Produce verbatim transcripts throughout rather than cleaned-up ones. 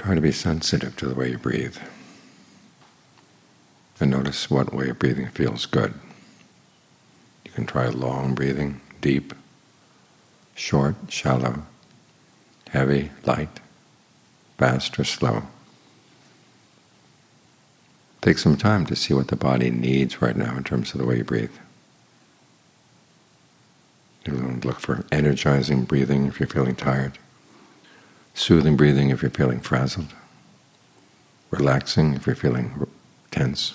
Try to be sensitive to the way you breathe, and notice what way of breathing feels good. You can try long breathing, deep, short, shallow, heavy, light, fast or slow. Take some time to see what the body needs right now in terms of the way you breathe. You look for energizing breathing if you're feeling tired, soothing breathing if you're feeling frazzled, relaxing if you're feeling tense.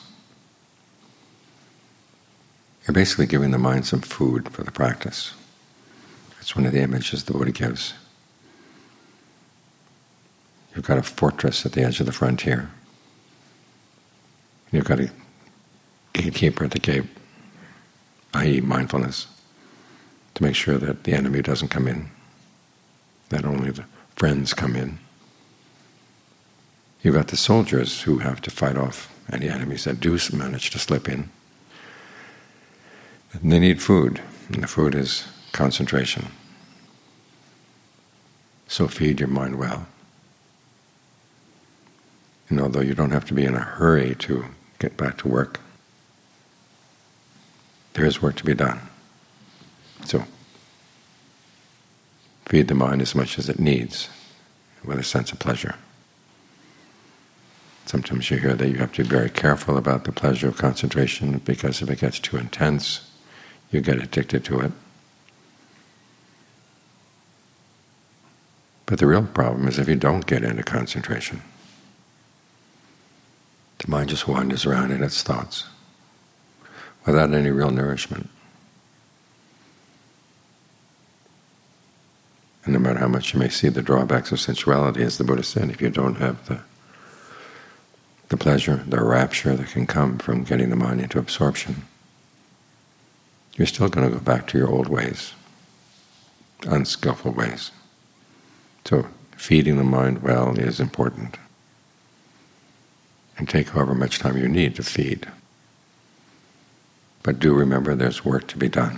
You're basically giving the mind some food for the practice. That's one of the images the Buddha gives. You've got a fortress at the edge of the frontier. You've got a gatekeeper at the gate, that is mindfulness, to make sure that the enemy doesn't come in, that only the friends come in. You've got the soldiers who have to fight off any enemies that do manage to slip in. And they need food, and the food is concentration. So feed your mind well. And although you don't have to be in a hurry to get back to work, there is work to be done. So feed the mind as much as it needs, with a sense of pleasure. Sometimes you hear that you have to be very careful about the pleasure of concentration, because if it gets too intense, you get addicted to it. But the real problem is if you don't get into concentration. The mind just wanders around in its thoughts without any real nourishment. And no matter how much you may see the drawbacks of sensuality, as the Buddha said, if you don't have the the pleasure, the rapture that can come from getting the mind into absorption, you're still going to go back to your old ways, unskillful ways. So feeding the mind well is important. And take however much time you need to feed. But do remember there's work to be done.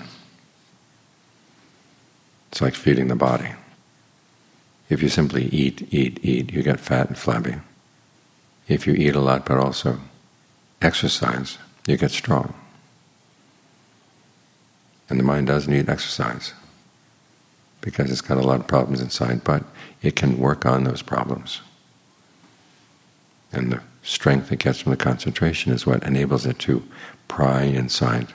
It's like feeding the body. If you simply eat, eat, eat, you get fat and flabby. If you eat a lot but also exercise, you get strong. And the mind does need exercise, because it's got a lot of problems inside, but it can work on those problems. And the strength it gets from the concentration is what enables it to pry inside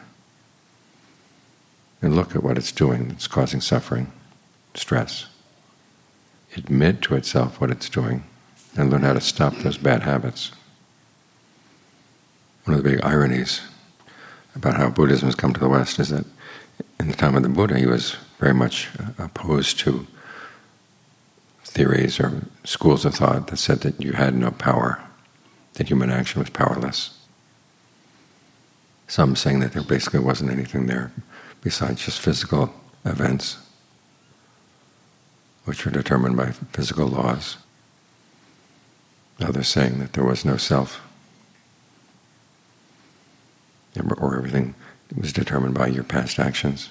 and look at what it's doing that's causing suffering, stress. Admit to itself what it's doing and learn how to stop those bad habits. One of the big ironies about how Buddhism has come to the West is that in the time of the Buddha, he was very much opposed to theories or schools of thought that said that you had no power, that human action was powerless. Some saying that there basically wasn't anything there besides just physical events, which were determined by physical laws. Others saying that there was no self, or everything was determined by your past actions.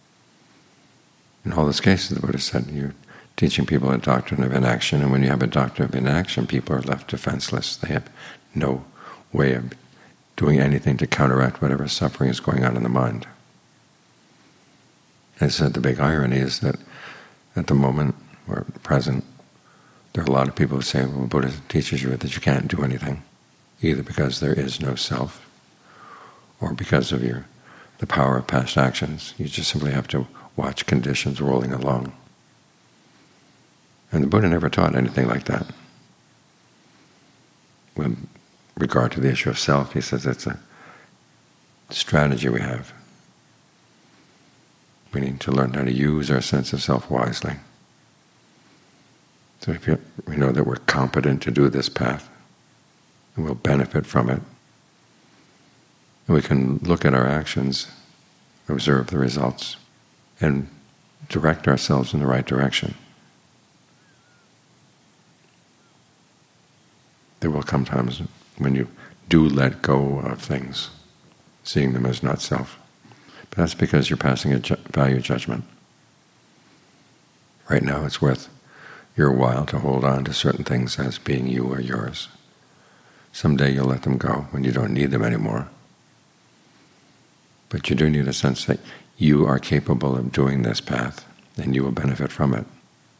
In all those cases, the Buddha said, you're teaching people a doctrine of inaction, and when you have a doctrine of inaction, people are left defenseless. They have no way of doing anything to counteract whatever suffering is going on in the mind. And said the big irony is that at the moment, or at the present, there are a lot of people who say, well, Buddha teaches you that you can't do anything, either because there is no self, or because of your the power of past actions. You just simply have to watch conditions rolling along. And the Buddha never taught anything like that. With regard to the issue of self, he says it's a strategy we have. We need to learn how to use our sense of self wisely. So if you, we know that we're competent to do this path, and we'll benefit from it, and we can look at our actions, observe the results, and direct ourselves in the right direction. There will come times when you do let go of things, seeing them as not self. But that's because you're passing a ju- value judgment. Right now it's worth your while to hold on to certain things as being you or yours. Someday you'll let them go when you don't need them anymore. But you do need a sense that you are capable of doing this path, and you will benefit from it.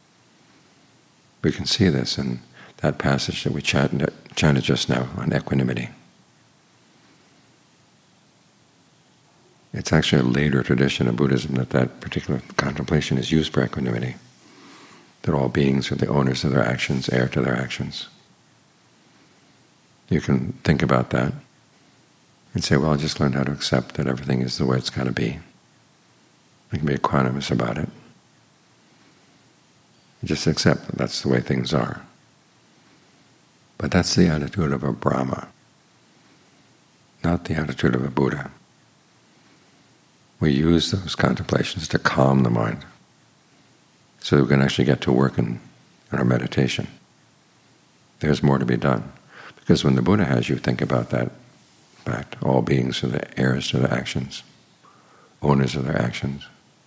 We can see this in that passage that we chanted, chanted just now on equanimity. It's actually a later tradition of Buddhism that that particular contemplation is used for equanimity, that all beings are the owners of their actions, heir to their actions. You can think about that and say, well, I just learned how to accept that everything is the way it's got to be. I can be equanimous about it. Just accept that that's the way things are. But that's the attitude of a Brahma, not the attitude of a Buddha. We use those contemplations to calm the mind so that we can actually get to work in, in our meditation. There's more to be done. Because when the Buddha has you think about that fact, all beings are the heirs to their actions, owners of their actions.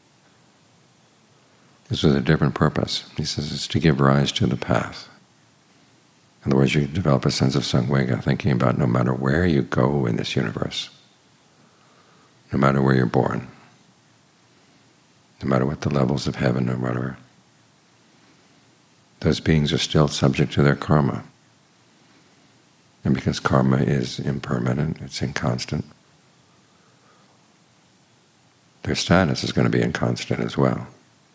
This was a different purpose. He says it's to give rise to the path. In other words, you develop a sense of samvega, thinking about no matter where you go in this universe, no matter where you're born, no matter what the levels of heaven or whatever, those beings are still subject to their karma. And because karma is impermanent, it's inconstant, their status is going to be inconstant as well.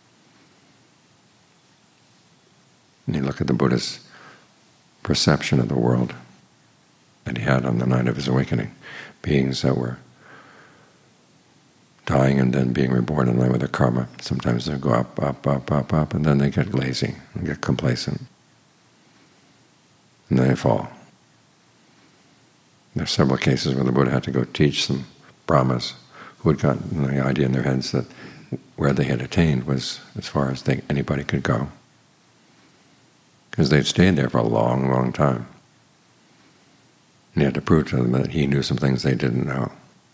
And you look at the Buddha's perception of the world that he had on the night of his awakening, beings that were dying and then being reborn in line with their karma. Sometimes they go up, up, up, up, up, and then they get lazy and get complacent. And then they fall. There are several cases where the Buddha had to go teach some Brahmas who had gotten the idea in their heads that where they had attained was as far as they, anybody could go, because they'd stayed there for a long, long time. And he had to prove to them that he knew some things they didn't know.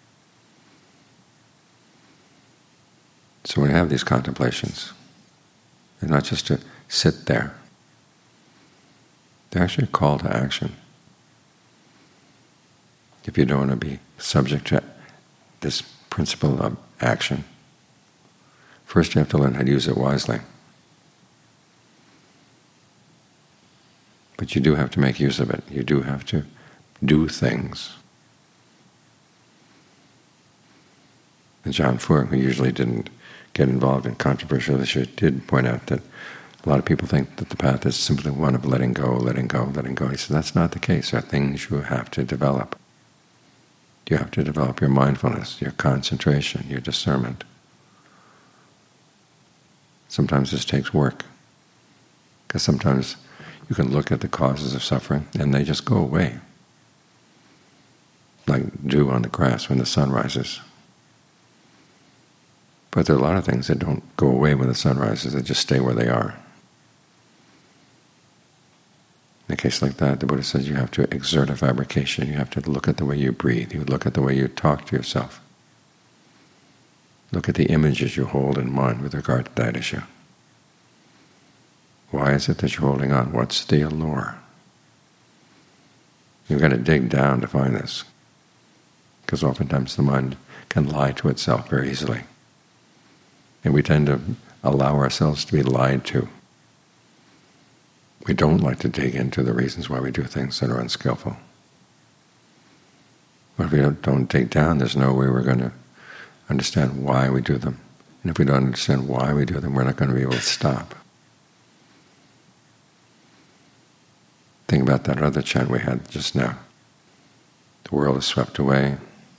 So when we have these contemplations, they're not just to sit there. They're actually a call to action. If you don't want to be subject to this principle of action, first you have to learn how to use it wisely. But you do have to make use of it. You do have to do things. And John Furr, who usually didn't get involved in controversial issues, did point out that a lot of people think that the path is simply one of letting go, letting go, letting go. He said that's not the case. There are things you have to develop. You have to develop your mindfulness, your concentration, your discernment. Sometimes this takes work, because sometimes you can look at the causes of suffering and they just go away, like dew on the grass when the sun rises. But there are a lot of things that don't go away when the sun rises, they just stay where they are. In a case like that, the Buddha says you have to exert a fabrication. You have to look at the way you breathe. You look at the way you talk to yourself. Look at the images you hold in mind with regard to that issue. Why is it that you're holding on? What's the allure? You've got to dig down to find this, because oftentimes the mind can lie to itself very easily. And we tend to allow ourselves to be lied to. We don't like to dig into the reasons why we do things that are unskillful. But if we don't, don't dig down, there's no way we're going to understand why we do them. And if we don't understand why we do them, we're not going to be able to stop. Think about that other chant we had just now. The world is swept away.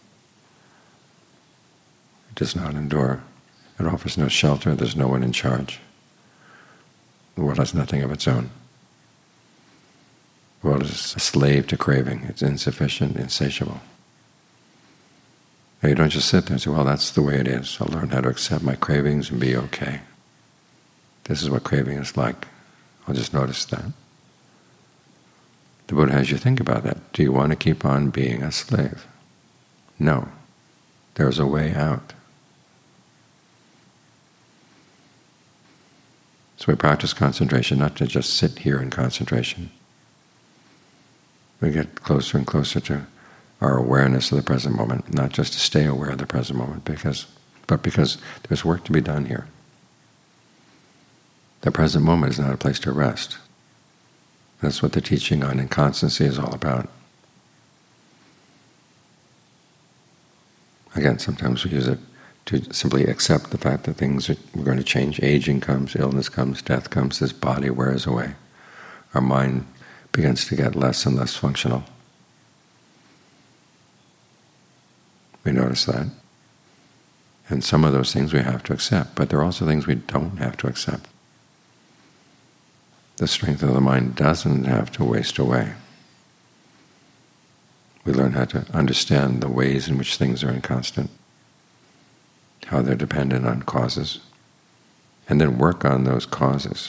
It does not endure. It offers no shelter. There's no one in charge. The world has nothing of its own. The world is a slave to craving. It's insufficient, insatiable. Now you don't just sit there and say, well, that's the way it is. I'll learn how to accept my cravings and be okay. This is what craving is like. I'll just notice that. The Buddha has you think about that. Do you want to keep on being a slave? No. There's a way out. So we practice concentration not to just sit here in concentration. We get closer and closer to our awareness of the present moment, not just to stay aware of the present moment, because, but because there's work to be done here. The present moment is not a place to rest. That's what the teaching on inconstancy is all about. Again, sometimes we use it to simply accept the fact that things are going to change. Aging comes, illness comes, death comes, this body wears away. Our mind begins to get less and less functional. We notice that. And some of those things we have to accept, but there are also things we don't have to accept. The strength of the mind doesn't have to waste away. We learn how to understand the ways in which things are inconstant, how they're dependent on causes, and then work on those causes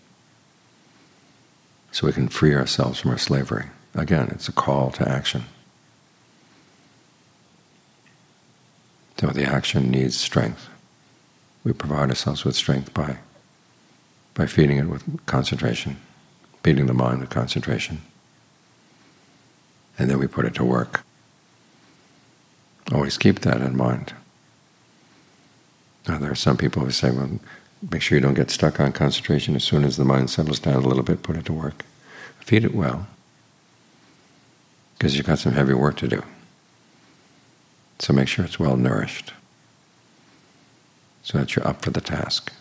so we can free ourselves from our slavery. Again, it's a call to action. So the action needs strength. We provide ourselves with strength by, by feeding it with concentration, feeding the mind with concentration. And then we put it to work. Always keep that in mind. Now, there are some people who say, well, make sure you don't get stuck on concentration. As soon as the mind settles down a little bit, put it to work. Feed it well, because you've got some heavy work to do. So make sure it's well nourished, so that you're up for the task.